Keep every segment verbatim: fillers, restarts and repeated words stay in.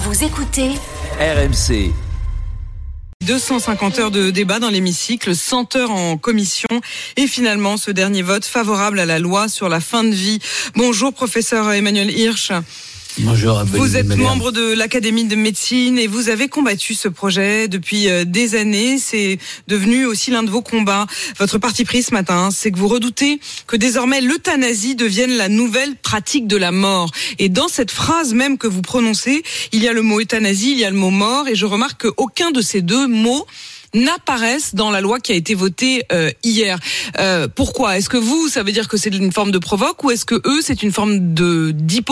Vous écoutez R M C. deux cent cinquante heures de débat dans l'hémicycle, cent heures en commission et finalement ce dernier vote favorable à la loi sur la fin de vie. Bonjour professeur Emmanuel Hirsch. Bonjour. Vous êtes membre de l'Académie de médecine et vous avez combattu ce projet depuis des années. C'est devenu aussi l'un de vos combats. Votre parti pris ce matin, c'est que vous redoutez que désormais l'euthanasie devienne la nouvelle pratique de la mort. Et dans cette phrase même que vous prononcez, il y a le mot euthanasie, il y a le mot mort et je remarque qu'aucun de ces deux mots n'apparaissent dans la loi qui a été votée euh, hier. Euh, pourquoi ? Est-ce que vous, ça veut dire que c'est une forme de provoque ou est-ce que eux, c'est une forme de d'hypocrisie ?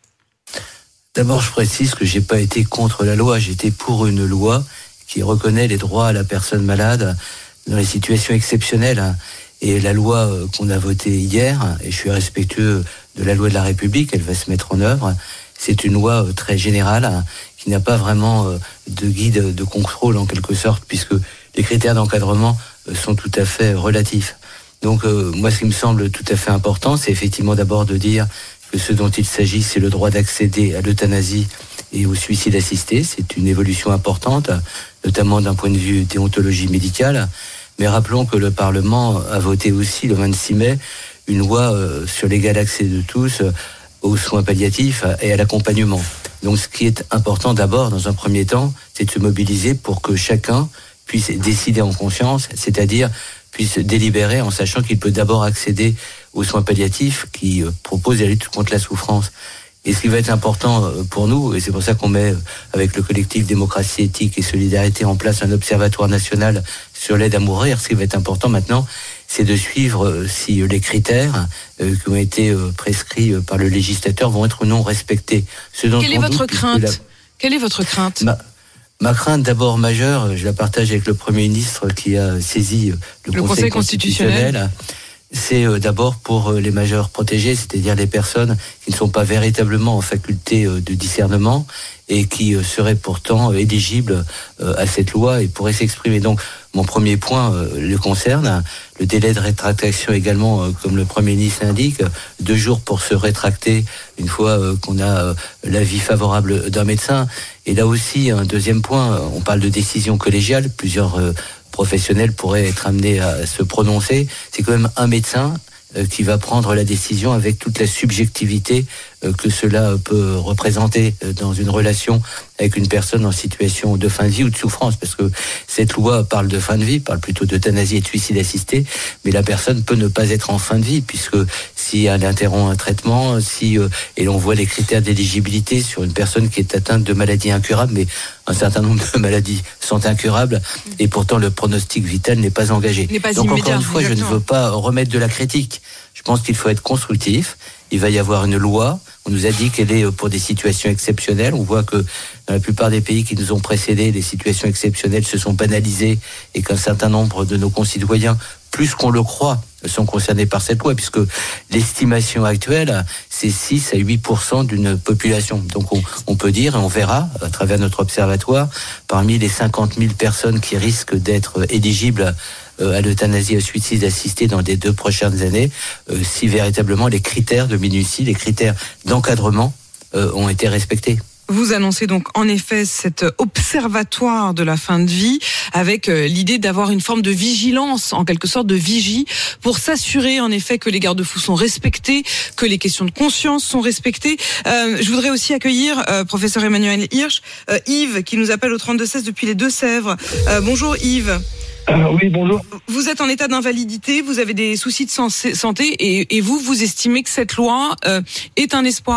D'abord, je précise que j'ai pas été contre la loi. J'étais pour une loi qui reconnaît les droits à la personne malade dans les situations exceptionnelles. Et la loi qu'on a votée hier, et je suis respectueux de la loi de la République, elle va se mettre en œuvre. C'est une loi très générale qui n'a pas vraiment de guide de contrôle en quelque sorte, puisque les critères d'encadrement sont tout à fait relatifs. Donc, euh, moi, ce qui me semble tout à fait important, c'est effectivement d'abord de dire que ce dont il s'agit, c'est le droit d'accéder à l'euthanasie et au suicide assisté. C'est une évolution importante, notamment d'un point de vue déontologie médicale. Mais rappelons que le Parlement a voté aussi le vingt-six mai une loi sur l'égal accès de tous aux soins palliatifs et à l'accompagnement. Donc ce qui est important d'abord, dans un premier temps, c'est de se mobiliser pour que chacun puisse décider en conscience, c'est-à-dire puisse délibérer en sachant qu'il peut d'abord accéder aux soins palliatifs qui proposent la lutte contre la souffrance. Et ce qui va être important pour nous, et c'est pour ça qu'on met avec le collectif Démocratie, Éthique et Solidarité en place un observatoire national sur l'aide à mourir, ce qui va être important maintenant, c'est de suivre si les critères qui ont été prescrits par le législateur vont être ou non respectés. Ce dont Quelle est votre crainte la... Quelle est votre crainte Ma... Ma crainte d'abord majeure, je la partage avec le Premier ministre qui a saisi le, le Conseil, Conseil constitutionnel, constitutionnel c'est d'abord pour les majeurs protégés, c'est-à-dire les personnes qui ne sont pas véritablement en faculté de discernement et qui seraient pourtant éligibles à cette loi et pourraient s'exprimer. Donc, mon premier point le concerne. Le délai de rétractation également, comme le Premier ministre l'indique, deux jours pour se rétracter une fois qu'on a l'avis favorable d'un médecin. Et là aussi, un deuxième point, on parle de décision collégiale, plusieurs professionnels pourraient être amenés à se prononcer. C'est quand même un médecin euh, qui va prendre la décision avec toute la subjectivité euh, que cela peut représenter euh, dans une relation avec une personne en situation de fin de vie ou de souffrance, parce que cette loi parle de fin de vie, parle plutôt d'euthanasie et de suicide assisté, mais la personne peut ne pas être en fin de vie, puisque si elle interrompt un traitement, si euh, et l'on voit les critères d'éligibilité sur une personne qui est atteinte de maladies incurables, mais un certain nombre de maladies sont incurables, et pourtant le pronostic vital n'est pas engagé. N'est pas Donc immédiat, encore une fois, exactement. Je ne veux pas remettre de la critique. Je pense qu'il faut être constructif. Il va y avoir une loi. On nous a dit qu'elle est pour des situations exceptionnelles. On voit que dans la plupart des pays qui nous ont précédés, les situations exceptionnelles se sont banalisées et qu'un certain nombre de nos concitoyens, plus qu'on le croit, sont concernés par cette loi, puisque l'estimation actuelle, c'est six à huit pour cent d'une population. Donc on, on peut dire, et on verra à travers notre observatoire, parmi les cinquante mille personnes qui risquent d'être éligibles à l'euthanasie et au suicide assisté dans les deux prochaines années, euh, si véritablement les critères de minutie, les critères d'encadrement euh, ont été respectés. Vous annoncez donc en effet cet observatoire de la fin de vie avec euh, l'idée d'avoir une forme de vigilance, en quelque sorte de vigie, pour s'assurer en effet que les garde-fous sont respectés, que les questions de conscience sont respectées. Euh, je voudrais aussi accueillir euh, professeur Emmanuel Hirsch, euh, Yves qui nous appelle au trente-deux seize depuis les Deux-Sèvres. Euh, bonjour Yves. Euh, oui, bonjour. Vous êtes en état d'invalidité, vous avez des soucis de santé et, et vous, vous estimez que cette loi euh, est un espoir ?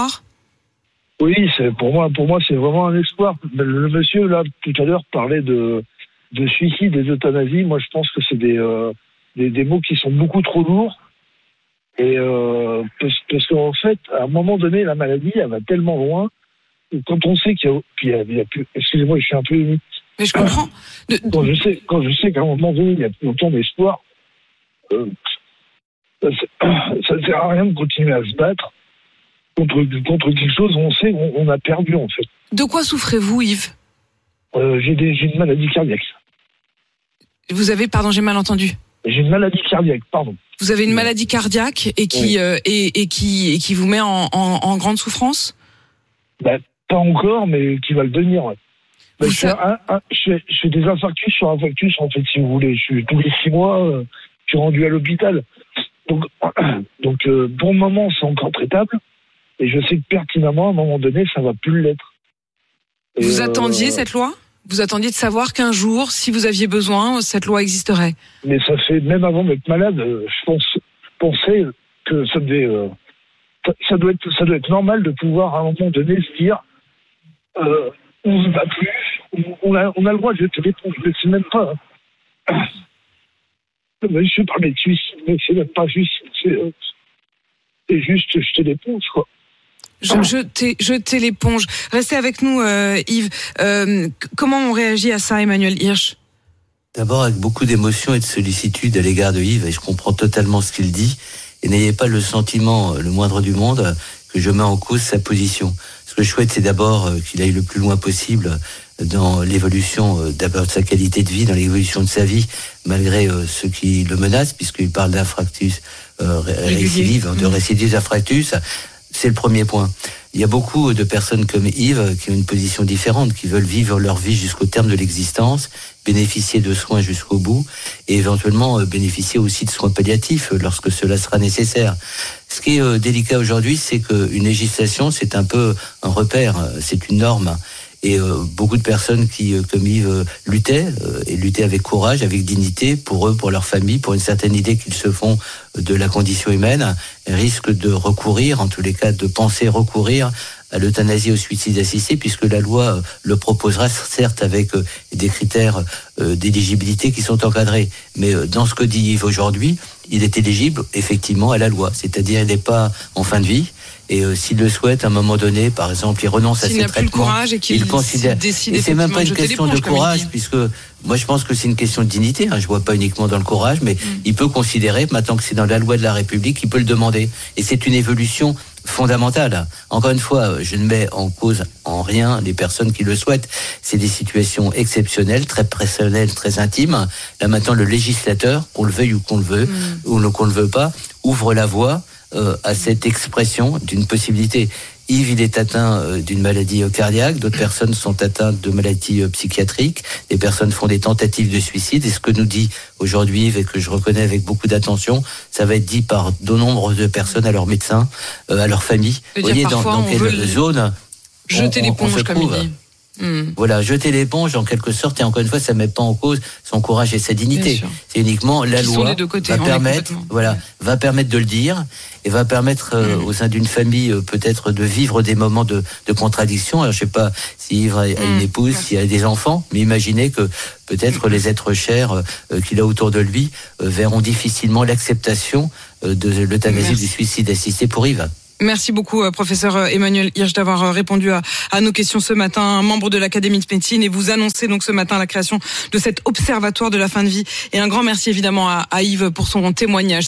Oui, c'est pour moi, pour moi, c'est vraiment un espoir. Le monsieur là tout à l'heure parlait de de suicide et d'euthanasie. Moi, je pense que c'est des euh, des, des mots qui sont beaucoup trop lourds. Et euh, parce, parce qu'en fait, à un moment donné, la maladie, elle va tellement loin. Et quand on sait qu'il y a, qu'il y a, il y a plus, excusez-moi, je suis un peu ému. Mais je comprends. De... Quand je sais, quand je sais qu'à un moment donné, il y a plus autant d'espoir, euh, ça ne sert à rien de continuer à se battre contre, contre quelque chose où on sait qu'on on a perdu, en fait. De quoi souffrez-vous, Yves ? euh, j'ai, des, j'ai une maladie cardiaque. Vous avez, pardon, j'ai mal entendu. J'ai une maladie cardiaque, pardon. Vous avez une maladie cardiaque et qui, oui. euh, et, et qui, et qui vous met en, en, en grande souffrance ? Ben, pas encore, mais qui va le devenir. Ouais. Ben, je, fais ça... un, un, je, fais, je fais des infarctus sur infarctus, en fait, si vous voulez. Je suis tous les six mois, euh, je suis rendu à l'hôpital. Donc, donc euh, pour le moment, c'est encore traitable. Et je sais que pertinemment, à un moment donné, ça va plus l'être. Et vous euh, attendiez cette loi ? Vous attendiez de savoir qu'un jour, si vous aviez besoin, cette loi existerait ? Mais ça fait, même avant d'être malade, je pense, pensais que ça devait, euh, ça doit être, ça doit être normal de pouvoir à un moment donné se dire, euh, on ne va plus, on a, on a le droit de jeter l'éponge, je ne sais même pas. Je parlais de suicide, mais c'est même pas juste, c'est, euh, c'est juste jeter l'éponge, quoi. Je, jeter, jeter l'éponge. Restez avec nous, euh, Yves. Euh, comment on réagit à ça, Emmanuel Hirsch ? D'abord, avec beaucoup d'émotion et de sollicitude à l'égard de Yves, et je comprends totalement ce qu'il dit, et n'ayez pas le sentiment, le moindre du monde, que je mets en cause sa position. Ce que je souhaite, c'est d'abord qu'il aille le plus loin possible dans l'évolution, d'abord de sa qualité de vie, dans l'évolution de sa vie, malgré ce qui le menace, puisqu'il parle d'infractus euh, récidive, de récidive d'infractus. C'est le premier point. Il y a beaucoup de personnes comme Yves qui ont une position différente, qui veulent vivre leur vie jusqu'au terme de l'existence, bénéficier de soins jusqu'au bout et éventuellement bénéficier aussi de soins palliatifs lorsque cela sera nécessaire. Ce qui est délicat aujourd'hui, c'est qu'une législation, c'est un peu un repère, c'est une norme. Et euh, beaucoup de personnes qui, euh, comme Yves, euh, luttaient, euh, et luttaient avec courage, avec dignité, pour eux, pour leur famille, pour une certaine idée qu'ils se font de la condition humaine, risquent de recourir, en tous les cas de penser recourir à l'euthanasie, au suicide assisté, puisque la loi euh, le proposera, certes avec euh, des critères euh, d'éligibilité qui sont encadrés. Mais euh, dans ce que dit Yves aujourd'hui, il est éligible effectivement à la loi, c'est-à-dire il n'est pas en fin de vie. Et euh, s'il le souhaite, à un moment donné, par exemple, il renonce s'il à ses traitements. S'il n'a plus le courage et qu'il il considère... décide et c'est même pas une de question de courage, puisque moi je pense que c'est une question de dignité. Hein, je vois pas uniquement dans le courage, mais mm. il peut considérer, maintenant que c'est dans la loi de la République, il peut le demander. Et c'est une évolution fondamentale. Encore une fois, je ne mets en cause en rien les personnes qui le souhaitent. C'est des situations exceptionnelles, très personnelles, très intimes. Là maintenant, le législateur, qu'on le veuille ou qu'on le veut, mm. ou qu'on le veut pas, ouvre la voie Euh, à cette expression d'une possibilité. Yves, il est atteint euh, d'une maladie euh, cardiaque, d'autres personnes sont atteintes de maladies euh, psychiatriques, des personnes font des tentatives de suicide, et ce que nous dit aujourd'hui Yves, et que je reconnais avec beaucoup d'attention, ça va être dit par de nombreuses personnes à leurs médecins, euh, à leur famille. Vous voyez, dans, dans quelle zone jeter on, l'éponge, on comme il dit. Mmh. Voilà, jeter l'éponge en quelque sorte, et encore une fois, ça ne met pas en cause son courage et sa dignité. C'est uniquement la Qui loi côtés, va permettre, voilà, ouais. va permettre de le dire et va permettre euh, mmh. au sein d'une famille euh, peut-être de vivre des moments de, de contradiction. Alors je sais pas si Yves a une mmh. épouse, s'il a des enfants, mais imaginez que peut-être mmh. les êtres chers euh, qu'il a autour de lui euh, verront difficilement l'acceptation euh, de l'euthanasie, du suicide assisté pour Yves. Merci beaucoup, professeur Emmanuel Hirsch, d'avoir répondu à, à nos questions ce matin, membre de l'Académie de médecine, et vous annoncez donc ce matin la création de cet observatoire de la fin de vie. Et un grand merci évidemment à, à Yves pour son témoignage.